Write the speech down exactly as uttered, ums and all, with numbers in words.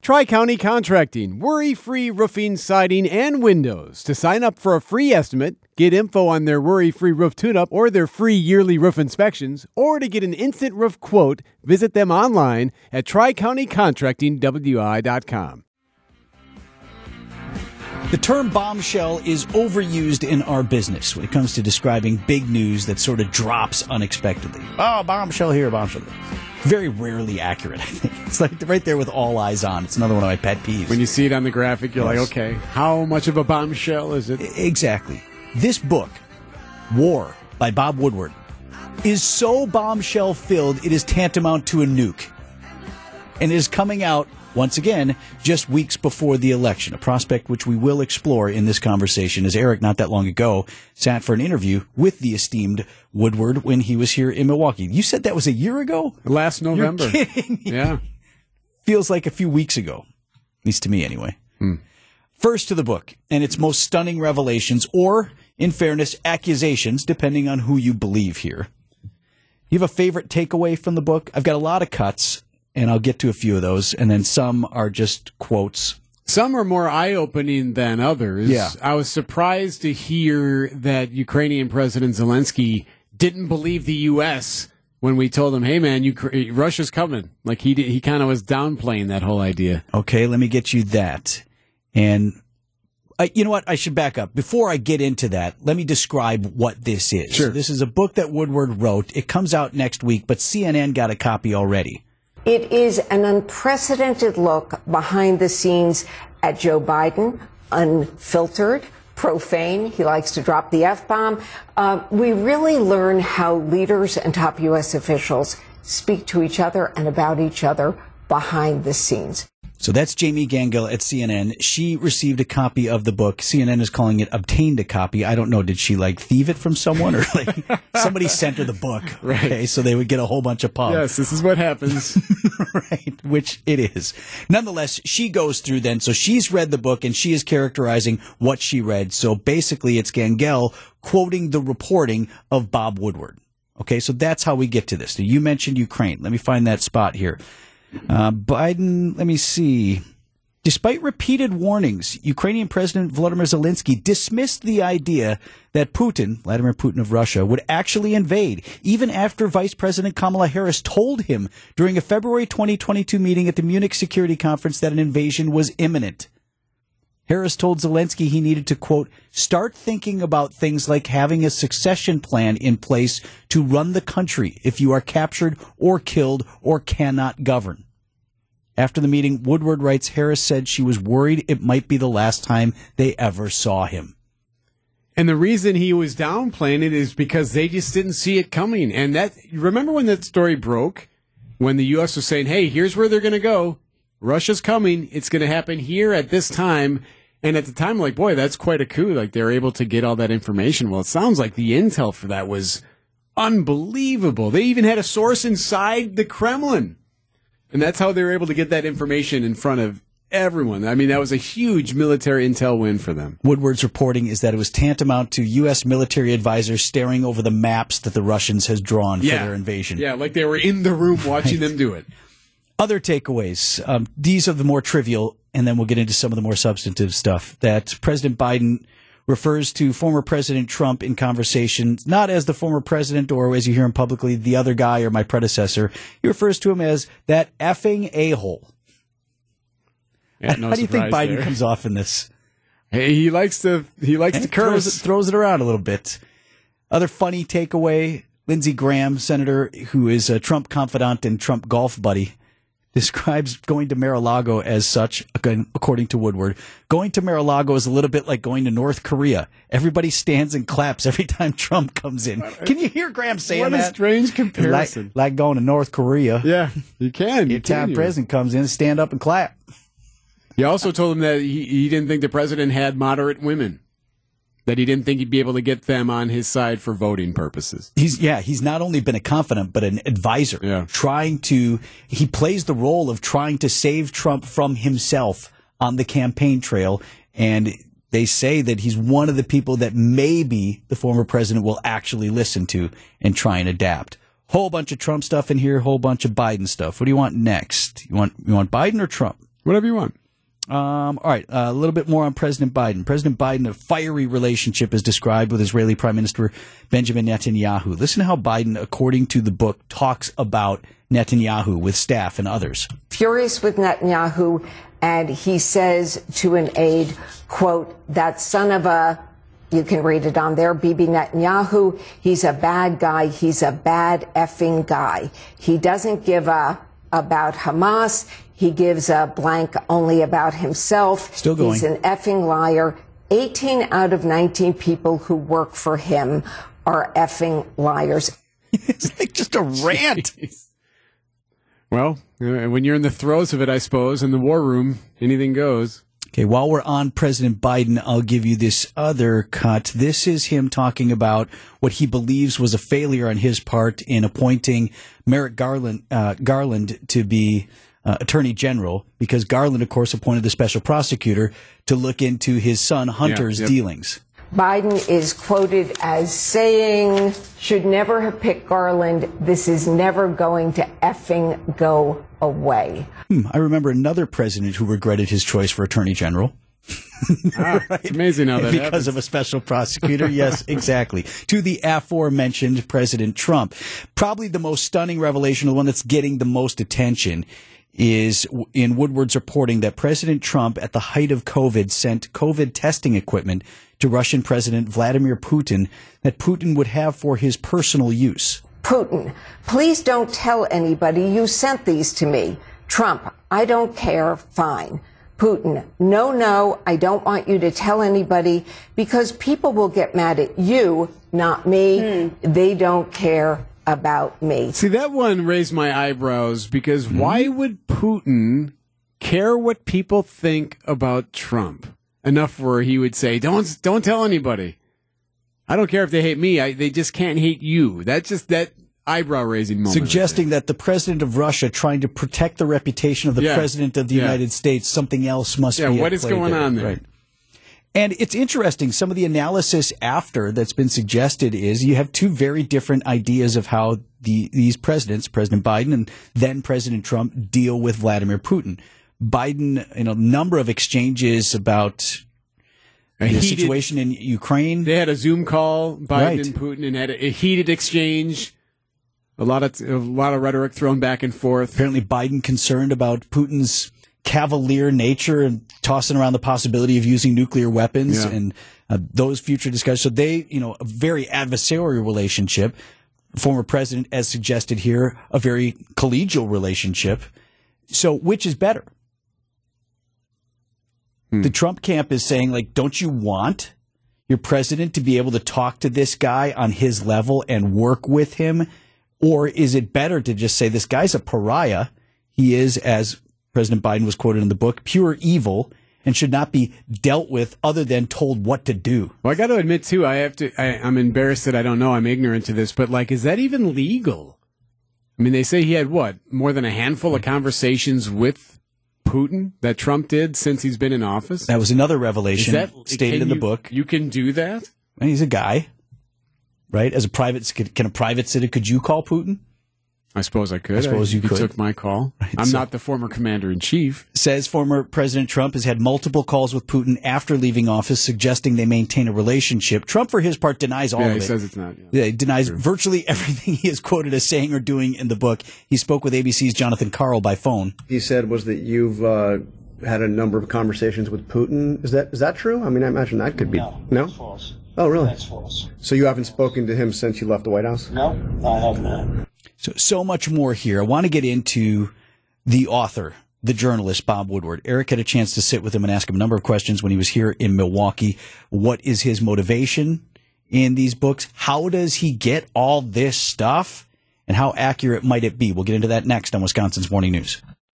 Tri-County Contracting, worry-free roofing, siding, and windows. To sign up for a free estimate, get info on their worry-free roof tune-up or their free yearly roof inspections, or to get an instant roof quote, visit them online at tri county contracting w i dot com. The term bombshell is overused in our business when it comes to describing big news that sort of drops unexpectedly. Oh, bombshell here, bombshell there. Very rarely accurate, I think. It's like right there with all eyes on. It's another one of my pet peeves. When you see it on the graphic, you're Yes. like, okay, how much of a bombshell is it? Exactly. This book, War, by Bob Woodward, is so bombshell-filled it is tantamount to a nuke. And it is coming out, once again, just weeks before the election, a prospect which we will explore in this conversation, as Eric, not that long ago, sat for an interview with the esteemed Woodward when he was here in Milwaukee. You said that was a year ago? Last November. You're kidding me. Yeah. Feels like a few weeks ago, at least to me anyway. Hmm. First to the book, and its most stunning revelations, or, in fairness, accusations, depending on who you believe here. You have a favorite takeaway from the book? I've got a lot of cuts, and I'll get to a few of those, and then some are just quotes. Some are more eye-opening than others. Yeah. I was surprised to hear that Ukrainian President Zelensky didn't believe the U S when we told him, hey, man, Ukra- Russia's coming. Like, he did, he kind of was downplaying that whole idea. Okay, let me get you that. And uh, you know what? I should back up. Before I get into that, let me describe what this is. Sure. This is a book that Woodward wrote. It comes out next week, but C N N got a copy already. It is an unprecedented look behind the scenes at Joe Biden, unfiltered, profane. He likes to drop the F-bomb. Uh, we really learn how leaders and top U S officials speak to each other and about each other behind the scenes. So that's Jamie Gangel at C N N. She received a copy of the book. C N N is calling it obtained a copy. I don't know. Did she like thieve it from someone, or like somebody sent her the book? Right. Okay, so they would get a whole bunch of pub. Yes, this is what happens. Right, which it is. Nonetheless, she goes through then. So she's read the book and she is characterizing what she read. So basically it's Gangel quoting the reporting of Bob Woodward. Okay, so that's how we get to this. Now, you mentioned Ukraine. Let me find that spot here. Uh, Biden, let me see. Despite repeated warnings, Ukrainian President Volodymyr Zelensky dismissed the idea that Putin, Vladimir Putin of Russia, would actually invade, even after Vice President Kamala Harris told him during a February twenty twenty-two meeting at the Munich Security Conference that an invasion was imminent. Harris told Zelensky he needed to, quote, start thinking about things like having a succession plan in place to run the country if you are captured or killed or cannot govern. After the meeting, Woodward writes, Harris said she was worried it might be the last time they ever saw him. And the reason he was downplaying it is because they just didn't see it coming. And that, remember when that story broke? When the U S was saying, hey, here's where they're going to go. Russia's coming. It's going to happen here at this time. And at the time, like, boy, that's quite a coup. Like, they're able to get all that information. Well, it sounds like the intel for that was unbelievable. They even had a source inside the Kremlin. And that's how they were able to get that information in front of everyone. I mean, that was a huge military intel win for them. Woodward's reporting is that it was tantamount to U S military advisors staring over the maps that the Russians has drawn Yeah. for their invasion. Yeah, like they were in the room watching Right. them do it. Other takeaways. Um, these are the more trivial, and then we'll get into some of the more substantive stuff. That President Biden refers to former President Trump in conversation, not as the former president or, as you hear him publicly, the other guy or my predecessor. He refers to him as that effing a-hole. Yeah, no How do you think surprise Biden there. comes off in this? Hey, he likes to he likes And to curse. throws it, throws it around a little bit. Other funny takeaway, Lindsey Graham, senator who is a Trump confidant and Trump golf buddy, describes going to Mar-a-Lago as such, according to Woodward. Going to Mar-a-Lago is a little bit like going to North Korea. Everybody stands and claps every time Trump comes in. Can you hear Graham saying What a that? strange Like, comparison. like going to North Korea. Yeah, you can. You Every time can. president comes in, stand up and clap. He also told him that he, he didn't think the president had moderate women. That he didn't think he'd be able to get them on his side for voting purposes. He's yeah, he's not only been a confidant, but an advisor. Yeah. Trying to, he plays the role of trying to save Trump from himself on the campaign trail. And they say that he's one of the people that maybe the former president will actually listen to and try and adapt. Whole bunch of Trump stuff in here, whole bunch of Biden stuff. What do you want next? You want you want Biden or Trump? Whatever you want. Um, all right, uh, a little bit more on President Biden. President Biden, a fiery relationship is described with Israeli Prime Minister Benjamin Netanyahu. Listen to how Biden, according to the book, talks about Netanyahu with staff and others. Furious with Netanyahu, and he says to an aide, quote, that son of a, you can read it on there, Bibi Netanyahu, he's a bad guy, he's a bad effing guy. He doesn't give a about Hamas. He gives a blank only about himself. Still going. He's an effing liar. eighteen out of nineteen people who work for him are effing liars. It's like just a rant. Well, uh, when you're in the throes of it, I suppose, in the war room, anything goes. Okay, while we're on President Biden, I'll give you this other cut. This is him talking about what he believes was a failure on his part in appointing Merrick Garland, uh, Garland to be uh, Attorney General, because Garland, of course, appointed the special prosecutor to look into his son Hunter's yeah, yep. dealings. Biden is quoted as saying, should never have picked Garland. This is never going to effing go away. Hmm, I remember another president who regretted his choice for Attorney General. Ah, right. It's amazing how that Because happens. of a special prosecutor. Yes, exactly. To the aforementioned President Trump. Probably the most stunning revelation, the one that's getting the most attention, is in Woodward's reporting that President Trump, at the height of COVID, sent COVID testing equipment to Russian President Vladimir Putin that Putin would have for his personal use. Putin, please don't tell anybody you sent these to me. Trump, I don't care. Fine. Putin, no, no, I don't want you to tell anybody because people will get mad at you, not me. Mm. They don't care about me. See, that one raised my eyebrows because mm-hmm. why would Putin care what people think about Trump enough where he would say, don't don't tell anybody. I don't care if they hate me. I, they just can't hate you. That's just that eyebrow-raising moment. Suggesting that the president of Russia trying to protect the reputation of the yeah. president of the yeah. United States, something else must yeah, be what at is play going there. on there? Right. And it's interesting, some of the analysis after that's been suggested is you have two very different ideas of how the, these presidents, President Biden and then President Trump, deal with Vladimir Putin. Biden, in a number of exchanges about the heated, situation in Ukraine. They had a Zoom call, Biden right. and Putin, and had a, a heated exchange. A lot of a lot of rhetoric thrown back and forth. Apparently, Biden concerned about Putin's cavalier nature and tossing around the possibility of using nuclear weapons yeah. and uh, those future discussions. So they, you know, a very adversarial relationship. Former president, as suggested here, a very collegial relationship. So which is better? Hmm. The Trump camp is saying, like, don't you want your president to be able to talk to this guy on his level and work with him? Or is it better to just say this guy's a pariah? He is, as President Biden was quoted in the book, pure evil and should not be dealt with other than told what to do. Well, I got to admit, too, I have to. I, I'm embarrassed that I don't know. I'm ignorant to this. But, like, is that even legal? I mean, they say he had, what, more than a handful of conversations with Putin that Trump did since he's been in office? That was another revelation that, stated in the you, book. You can do that? And he's a guy. Right? As a private, can a private citizen, could you call Putin? I suppose I could. I suppose you he could. took my call. Right, I'm so, not the former commander-in-chief. Says former President Trump has had multiple calls with Putin after leaving office, suggesting they maintain a relationship. Trump, for his part, denies all yeah, of he it. he says it's not. Yeah, yeah he denies true. virtually everything he is quoted as saying or doing in the book. He spoke with A B C's Jonathan Karl by phone. He said was that you've uh, had a number of conversations with Putin. Is that is that true? I mean, I imagine that could be. No, no? that's false. Oh, really? That's false. So you haven't spoken to him since you left the White House? No, I have not. So, so much more here. I want to get into the author, the journalist, Bob Woodward. Eric had a chance to sit with him and ask him a number of questions when he was here in Milwaukee. What is his motivation in these books? How does he get all this stuff? And how accurate might it be? We'll get into that next on Wisconsin's Morning News.